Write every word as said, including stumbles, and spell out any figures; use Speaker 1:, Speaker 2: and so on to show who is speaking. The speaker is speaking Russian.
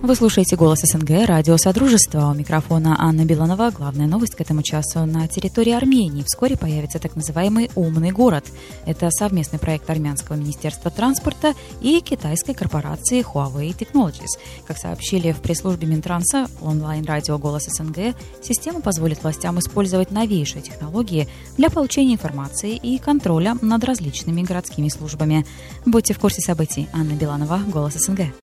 Speaker 1: Вы слушаете «Голос СНГ», радио Содружества. У микрофона Анна Беланова. Главная новость к этому часу. На территории Армении вскоре появится так называемый «Умный город». Это совместный проект Армянского министерства транспорта и китайской корпорации Huawei Technologies. Как сообщили в пресс-службе Минтранса, онлайн-радио «Голос СНГ», система позволит властям использовать новейшие технологии для получения информации и контроля над различными городскими службами. Будьте в курсе событий. Анна Беланова, «Голос СНГ».